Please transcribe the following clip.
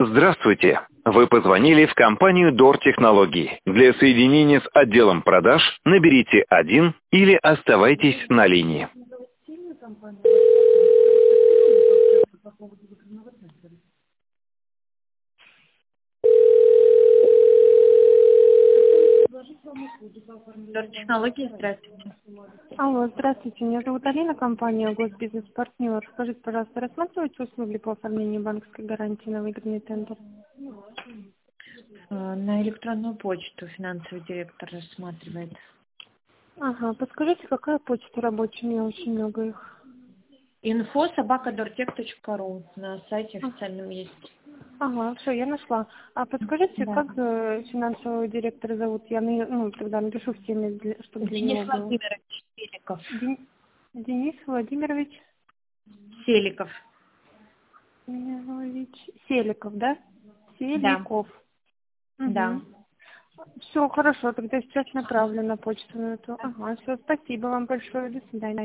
Здравствуйте! Вы позвонили в компанию Дор Технологии. Для соединения с отделом продаж наберите 1 или оставайтесь на линии. Дор технологии, здравствуйте. Алло, здравствуйте. Меня зовут Алина, компания Госбизнес-партнер. Скажите, пожалуйста, рассматриваете услуги по оформлению банковской гарантии на выигранный тендер? На электронную почту финансовый директор рассматривает. Ага, подскажите, какая почта рабочая? У меня очень много их. info@dortech.ru на сайте официальном есть. Ага, все, я нашла. А подскажите, Да. как финансового директора зовут? Я тогда напишу в теме, чтобы для Денис него было. Владимирович Селиков. Денис Владимирович Селиков. Селиков, да? Да. Селиков. Да. Все, хорошо, тогда сейчас направлю на почту на эту. Ага, все, спасибо вам большое, до свидания.